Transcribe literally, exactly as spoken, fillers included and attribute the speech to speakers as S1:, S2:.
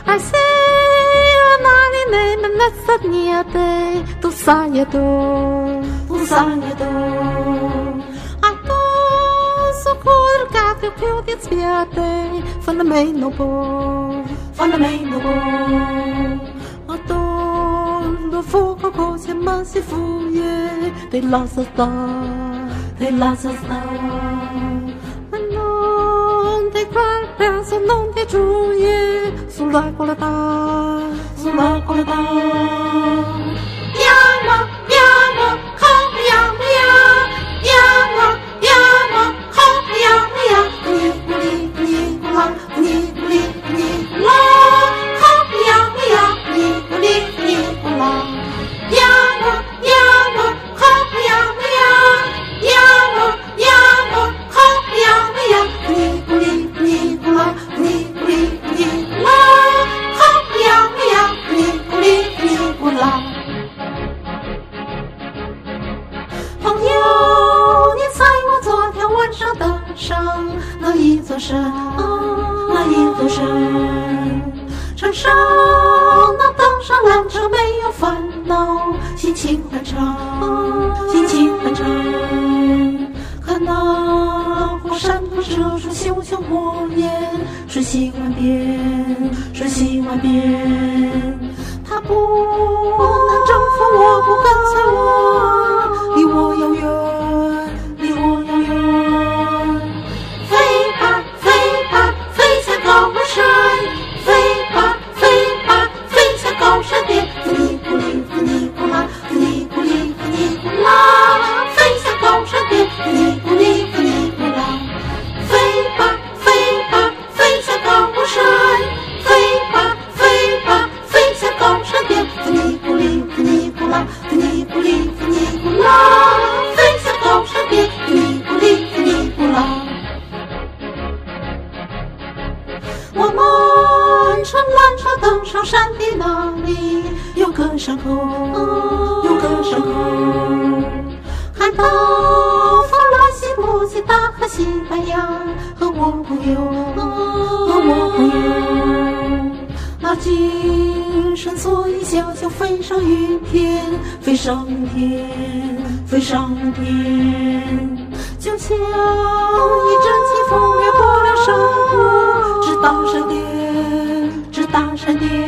S1: I say nani ne me ne sadniate tu sajedo tu sajedo a to so kor kakve pjodjet spjate van de mij no bo van de mij no bo a to do fuoco così ma si fuye de la sasta de la sasta non te qualcosa non ti gioie sulla colata sulla colata chiama chiama chiama chiama chiama chiama chiama gli gli la gli gli gli la chiama gli gli gli la chiama chiama chiama chiama chiama chiama gli gli gli la gli gli gli la chiama gli gli gli la朋友，你猜我昨天晚上登上那一座山，那一座山，山上那登上缆车没有烦恼，心情很长，心情很长。看那火山头射出熊熊火焰，瞬息万变，瞬息万变。它不能征服我，不跟随我，离我遥远，离我遥远。飞吧，飞吧，飞向高山，飞吧，飞吧，飞向高山巅。咕哩咕哩咕哩咕啦，咕哩咕哩咕哩咕啦，飞向高山巅。咕哩咕哩咕哩咕啦，飞吧，飞吧，飞向高山，飞吧，飞吧，飞向高山巅。咕哩咕哩咕哩咕啦，咕哩咕哩咕哩咕啦，飞向高山巅。咕哩咕哩咕哩咕啦。我们乘缆车登上山的那里，有个山口，有个山口，看到法兰西、墨西哥和西班牙，和我朋友，和我朋友，那精神所以小小飞上云天，飞上云天，飞上云天，就像一阵清风掠过了山谷，直达山巅，直达山巅。